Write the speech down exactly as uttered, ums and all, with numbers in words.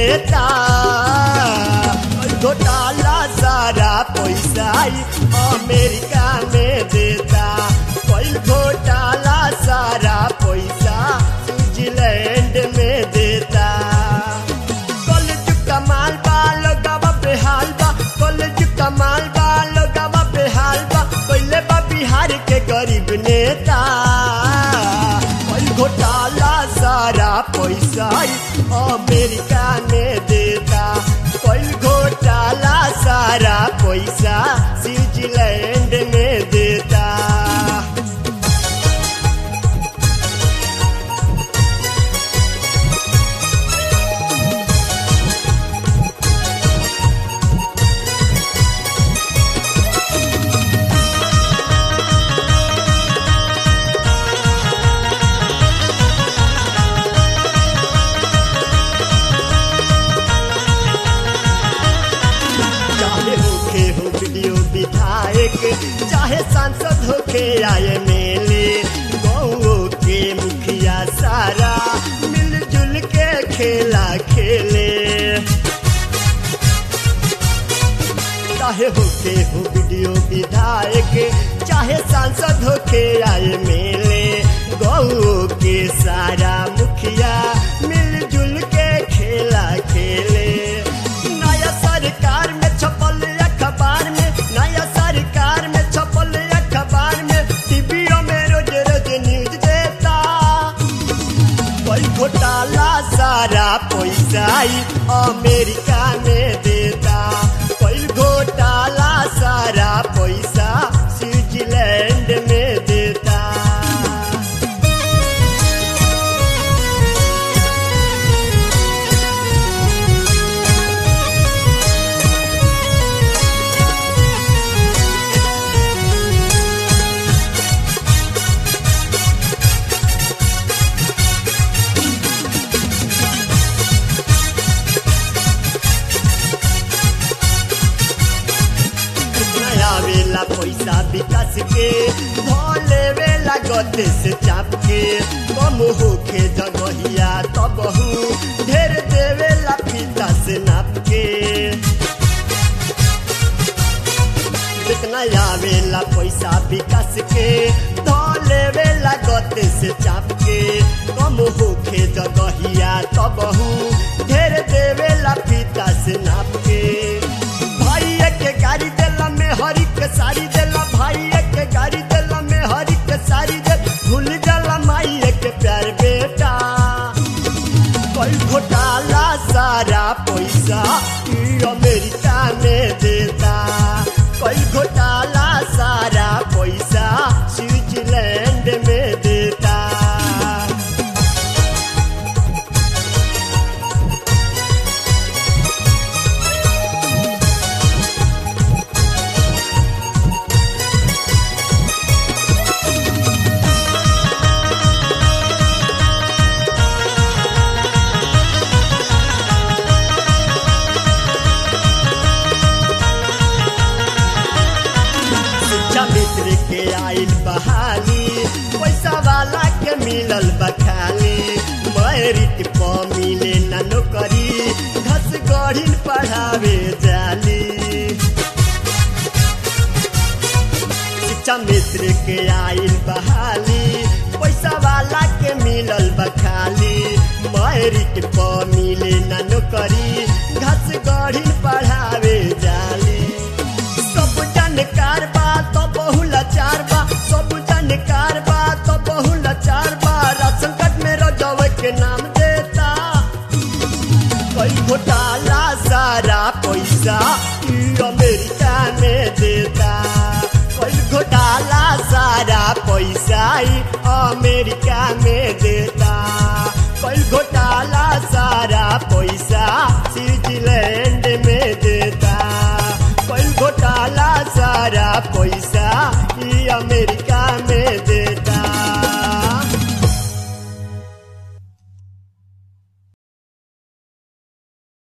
नेता घोटाला सारा पैसा अमेरिका में देता कोई घोटाला सारा पैसा स्विट्जरलैंड में देता कॉलेज कमाल बाल गवा बेहाल बा कॉलेज कमाल बाल गवा बेहाल बा कोइले बा बिहार के गरीब नेता कोई घोटाला सारा पैसा अमेरिका में देता कोई घोटाला सारा पैसा स्विट्जरलैंड में देता चाहे सांसद होके आए मेले गौ के मुखिया सारा मिलजुल के खेला खेले चाहे होके हो वीडियो विधायक चाहे सांसद होके आए मेले गौ के सारा मुखिया मिलजुल के खेला खेले नया सरकार में छपल अखबार में नया सरकार में छपल अखबार में टीवीओ में रोज रोज न्यूज देता कोई घोटाला सारा पैसा अमेरिका में देता कोई घोटाला सारा पैसा स्विट्जरलैंड में देता वेला पैसा विकास के भले वेला गते से चाप के कम होके जगहिया तब ढेर देवेला पिता से नाप के जितना आवेला पैसा विकास के धले वेला गते से चाप के कम होके जगहिया तब ढेर देवेला पिता से नाप के भाई के गाड़ी देला में हरी के साड़ी देला भाई के गाड़ी देला में हरी के साड़ी दे भूल जाला माई के प्यार बेटा कोई घोटाला सारा पैसा अमेरिका में देता कोई घोटाला सारा पैसा स्विट्जरलैंड में देता मित्र के आइल बहाली पैसा वाला के मिलल बखाली मैरिट पर मिले ना नौकरी घस गढ़िन पढ़ावे जाली शिक्षा मित्र के आइल बहाली पैसा वाला के मिलल बखाली मैरिट पर मिले ना नौकरी घस गढ़िन पढ़ावे जाली सब जानकार बा तो बहुलाचार बा सब जानकार बा तो बहुलाचार बा राशन कार्ड में रजव के नाम देता कोई घोटाला सारा पैसा अमेरिका में देता कोई घोटाला सारा पैसा अमेरिका में देता कोई घोटाला सारा पैसा स्विट्जरलैंड में देता कोई घोटाला सारा पैसा अमेरिका में दे